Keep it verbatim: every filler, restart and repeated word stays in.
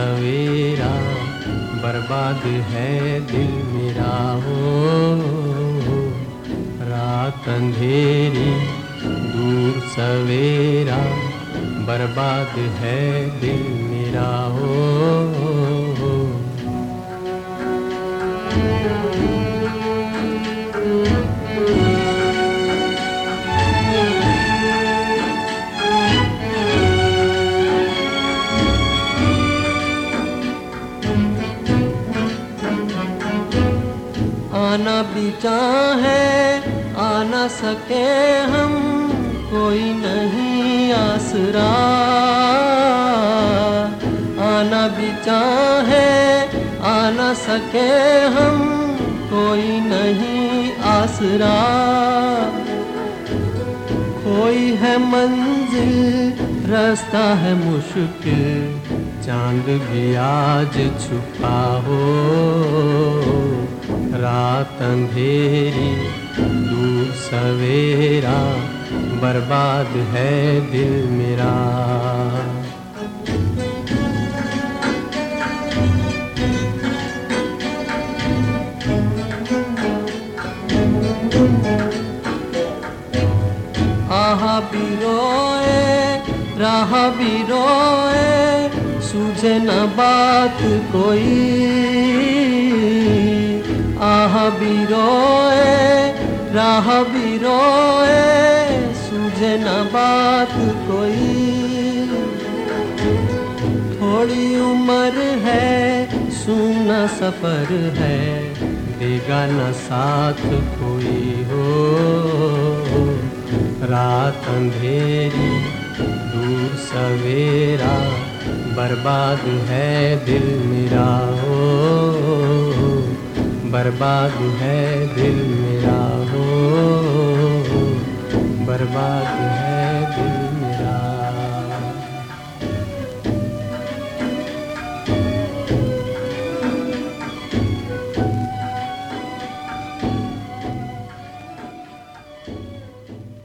सवेरा, बर्बाद है दिल मेरा हो। रात अंधेरी दूर सवेरा, बर्बाद है दिल मेरा हो। आना भी चाहे आ न सके हम, कोई नहीं आसरा। आना भी चाहे आ न सके हम, कोई नहीं आसरा। कोई है मंजिल रास्ता है मुश्किल, चांद भी आज छुपा हो। रात अंधेरी दूर सवेरा, बर्बाद है दिल मेरा। आहा भी रोए राह भी रोए, सूझे न बात कोई। आह भी रोए राह भी रोए, सूझे न बात कोई। थोड़ी उम्र है सूना सफर है, देगा न साथ कोई हो। रात अंधेरी दूर सवेरा, बर्बाद है दिल मेरा हो। बर्बाद है दिल मेरा हो, बर्बाद है।